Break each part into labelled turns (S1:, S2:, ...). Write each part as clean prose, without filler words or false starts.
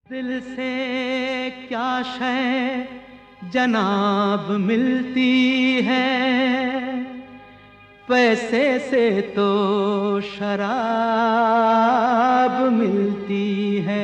S1: दिल से क्या शय जनाब मिलती है, पैसे से तो शराब मिलती है।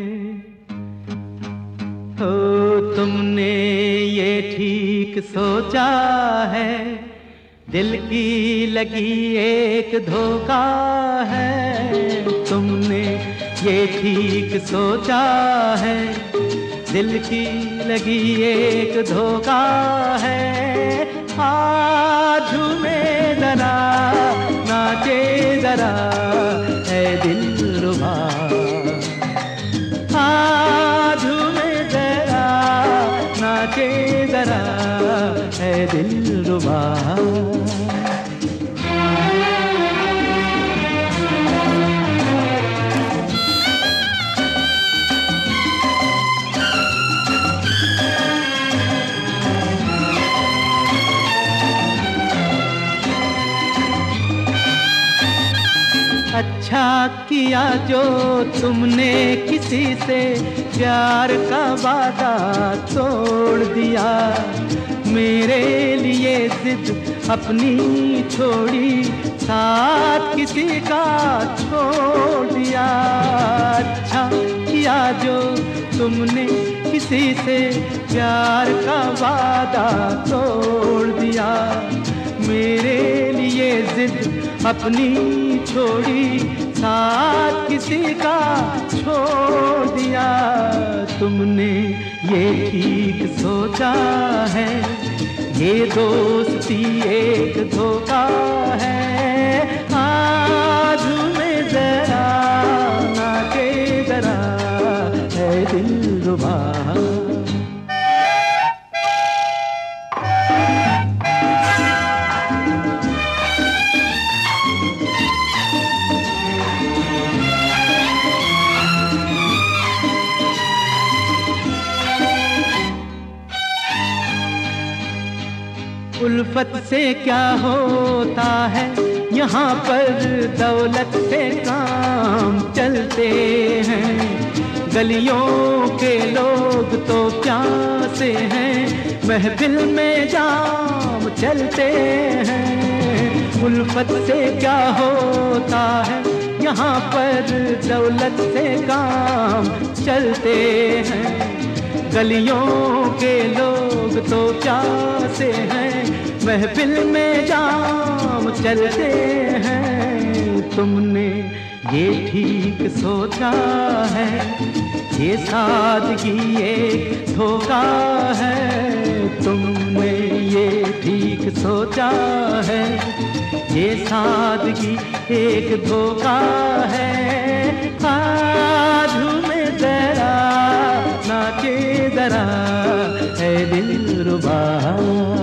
S1: तो तुमने ये ठीक सोचा है, दिल की लगी एक धोखा है। तुमने ये ठीक सोचा है, दिल की लगी एक धोखा है। आज झूमे जरा, नाचे जरा है दिलरुबा। आज झूमे जरा, नाचे जरा है दिलरुबा। अच्छा किया जो तुमने किसी से प्यार का वादा तोड़ दिया, मेरे लिए जिद अपनी छोड़ी, साथ किसी का छोड़ दिया। अच्छा किया जो तुमने किसी से प्यार का वादा तोड़ दिया, मेरे लिए जिद अपनी छोड़ी, साथ किसी का छोड़ दिया। तुमने ये ठीक सोचा है, ये दोस्ती एक धोखा है। आज में जरा, नाचे जरा है दिलरुबा। उल्फत से क्या होता है, यहाँ पर दौलत से काम चलते हैं। गलियों के लोग तो प्यासे हैं, महफिल में जाम चलते हैं। उल्फत से क्या होता है, यहाँ पर दौलत से काम चलते हैं। गलियों के लोग तो प्यासे हैं, महफिल में जाम चलते हैं। तुमने ये ठीक सोचा है, ये सादगी एक धोखा है। तुमने ये ठीक सोचा है, ये सादगी एक धोखा है। आज में जरा, नाचे जरा है दिलरुबा।